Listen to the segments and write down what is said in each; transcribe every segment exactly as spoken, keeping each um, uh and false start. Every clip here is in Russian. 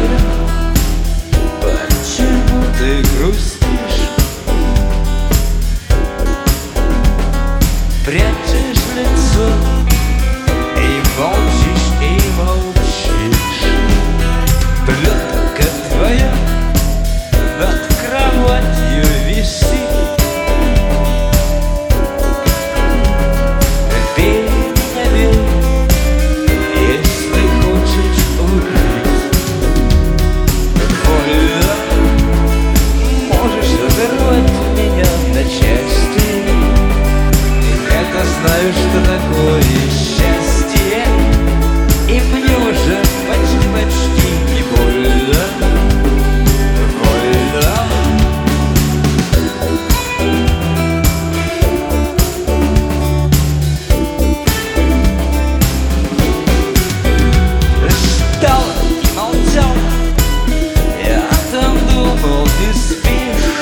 говоря, почему ты грустишь? Прячешь лицо и молчишь, и молчишь. Плетка твоя над кроватью висит. Бей меня, бей, если хочешь убить. Вольно можешь разорвать меня на части. Я-то знаю, что такое счастье, и мне уже почти-почти не больно. Больно. Ждал и молчал, я там думал, ты спишь.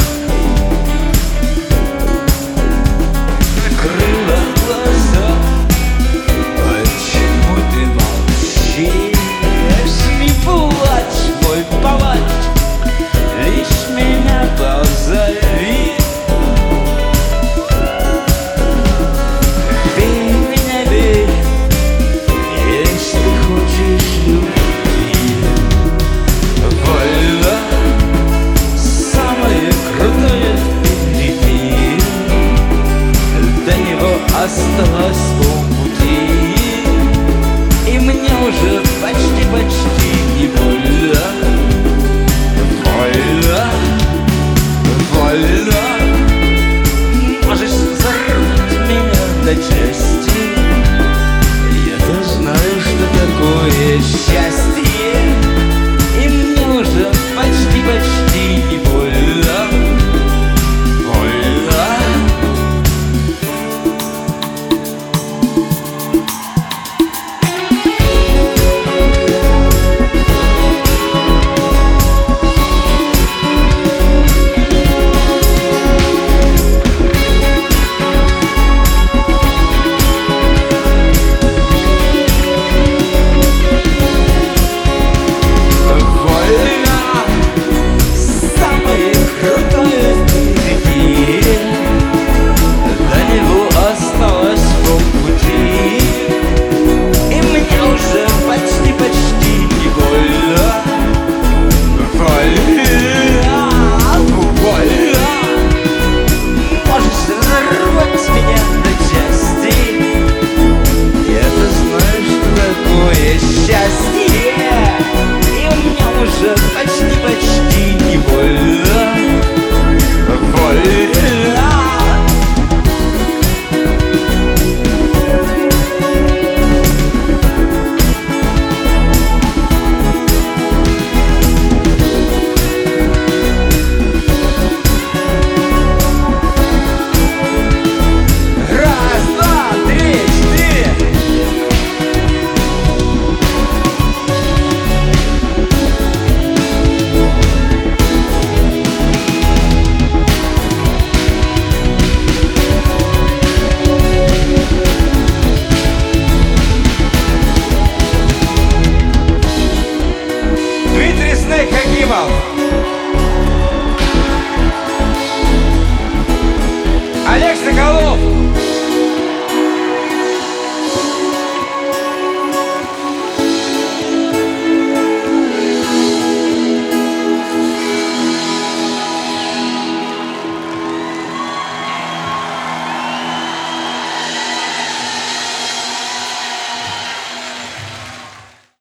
Закрыла глаза, почему ты молчишь? Не плачь, мой палач, лишь меня позови. Бей меня, бей, если хочешь любви. Вольно, самое крутое впереди. До него осталось полпути, и мне уже почти-почти не больно. Больно, больно. Можешь взорвать меня на части. Я-то знаю, что такое счастье, и мне уже почти-почти не больно. Больно. Счастье, и мне уже почти-почти не больно. Больно. Раз, два, три, четыре. Дмитрий Снейк Хакимов, Олег Соколов.